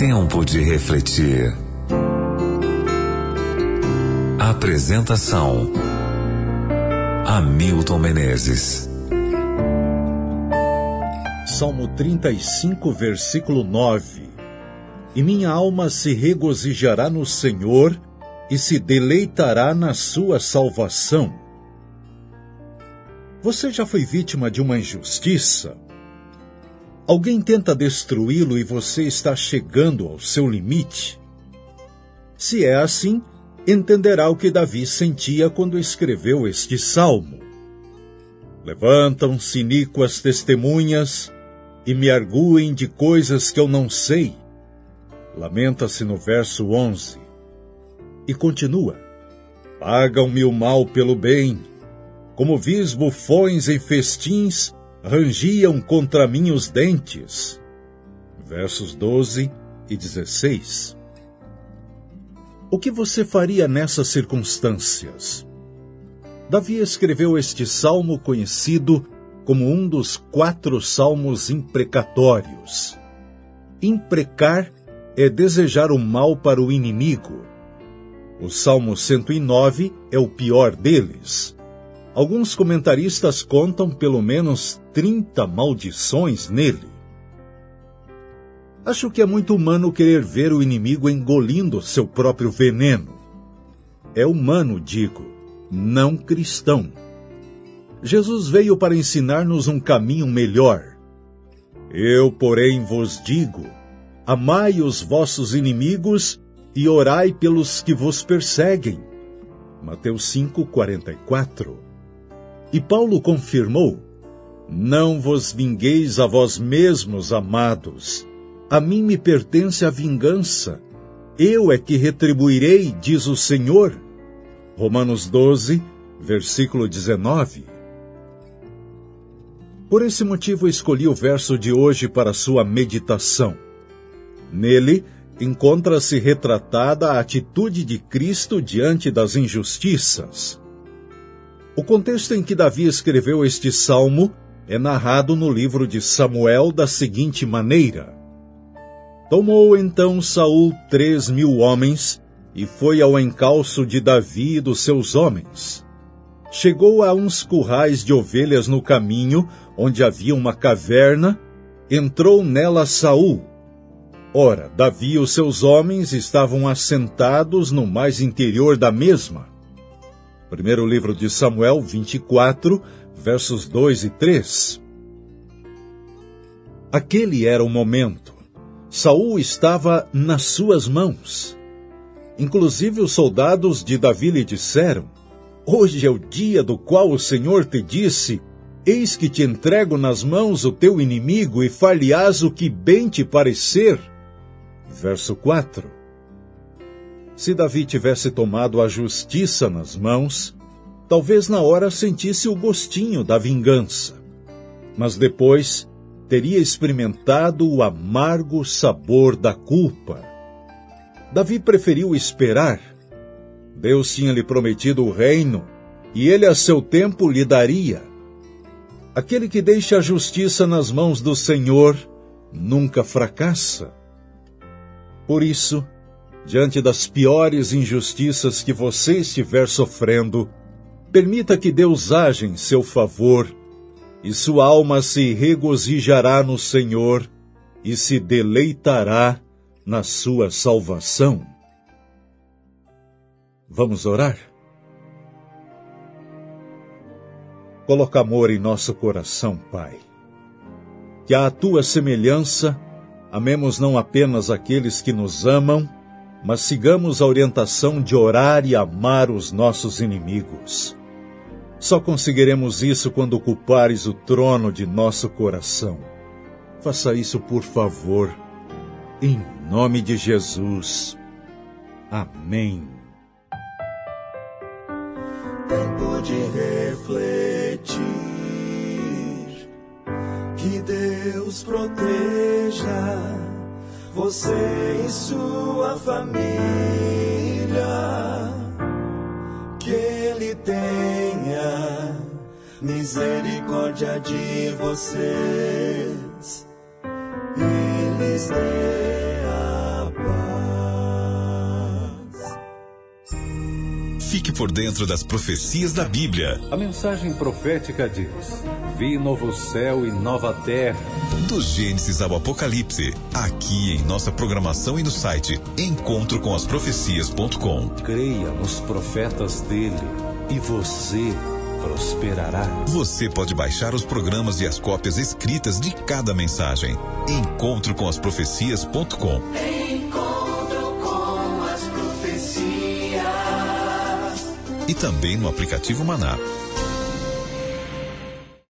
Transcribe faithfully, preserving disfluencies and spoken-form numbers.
Tempo de refletir. Apresentação: Hamilton Menezes. Salmo trinta e cinco, versículo nove. E minha alma se regozijará no Senhor e se deleitará na sua salvação. Você já foi vítima de uma injustiça? Alguém tenta destruí-lo e você está chegando ao seu limite? Se é assim, entenderá o que Davi sentia quando escreveu este salmo. Levantam-se iníquas testemunhas e me arguem de coisas que eu não sei. Lamenta-se no verso onze. E continua: pagam-me o mal pelo bem. Como vis bufões em festins, rangiam contra mim os dentes. Versos doze e dezesseis. O que você faria nessas circunstâncias? Davi escreveu este salmo conhecido como um dos quatro salmos imprecatórios. Imprecar é desejar o mal para o inimigo. O Salmo cento e nove é o pior deles. Alguns comentaristas contam pelo menos trinta maldições nele. Acho que é muito humano querer ver o inimigo engolindo seu próprio veneno. É humano, digo, não cristão. Jesus veio para ensinar-nos um caminho melhor. Eu, porém, vos digo: amai os vossos inimigos e orai pelos que vos perseguem. Mateus cinco, quarenta e quatro. E Paulo confirmou: não vos vingueis a vós mesmos, amados. A mim me pertence a vingança. Eu é que retribuirei, diz o Senhor. Romanos doze, versículo dezenove. Por esse motivo escolhi o verso de hoje para sua meditação. Nele, encontra-se retratada a atitude de Cristo diante das injustiças. O contexto em que Davi escreveu este salmo é narrado no livro de Samuel da seguinte maneira: tomou então Saul três mil homens e foi ao encalço de Davi e dos seus homens. Chegou a uns currais de ovelhas no caminho, onde havia uma caverna, entrou nela Saul. Ora, Davi e os seus homens estavam assentados no mais interior da mesma. Primeiro livro de Samuel, vinte e quatro, versos dois e três. Aquele era o momento. Saul estava nas suas mãos. Inclusive os soldados de Davi lhe disseram: hoje é o dia do qual o Senhor te disse: eis que te entrego nas mãos o teu inimigo e far-lhe-ás o que bem te parecer. Verso quatro. Se Davi tivesse tomado a justiça nas mãos, talvez na hora sentisse o gostinho da vingança. Mas depois teria experimentado o amargo sabor da culpa. Davi preferiu esperar. Deus tinha-lhe prometido o reino, e ele a seu tempo lhe daria. Aquele que deixa a justiça nas mãos do Senhor nunca fracassa. Por isso, diante das piores injustiças que você estiver sofrendo, permita que Deus haja em seu favor, e sua alma se regozijará no Senhor e se deleitará na sua salvação. Vamos orar? Coloca amor em nosso coração, Pai. Que à tua semelhança, amemos não apenas aqueles que nos amam, mas sigamos a orientação de orar e amar os nossos inimigos. Só conseguiremos isso quando ocupares o trono de nosso coração. Faça isso, por favor, em nome de Jesus. Amém. Tempo de refletir, que Deus proteja você e sua família, que Ele tenha misericórdia de vocês e lhes dê a Fique por dentro das profecias da Bíblia. A mensagem profética diz: vi novo céu e nova terra. Do Gênesis ao Apocalipse, aqui em nossa programação e no site encontro com as profecias ponto com. Creia nos profetas dele e você prosperará. Você pode baixar os programas e as cópias escritas de cada mensagem. encontro com as profecias ponto com. Encontro com as profecias. E também no aplicativo Maná.